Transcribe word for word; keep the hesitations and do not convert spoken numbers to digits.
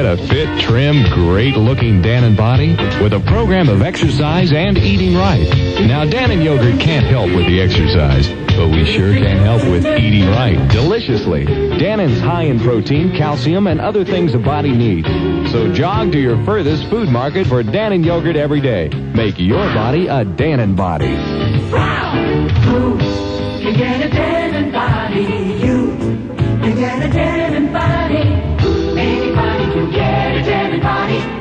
get a fit, trim, great-looking Dannon body with a program of exercise and eating right. Now, Dannon yogurt can't help with the exercise, but we sure can help with eating right deliciously. Dannon's high in protein, calcium, and other things a body needs. So jog to your furthest food market for Dannon yogurt every day. Make your body a Dannon body. Wow! Who can get a Dannon body? You can get a Dannon body. Anybody can get a Dannon body.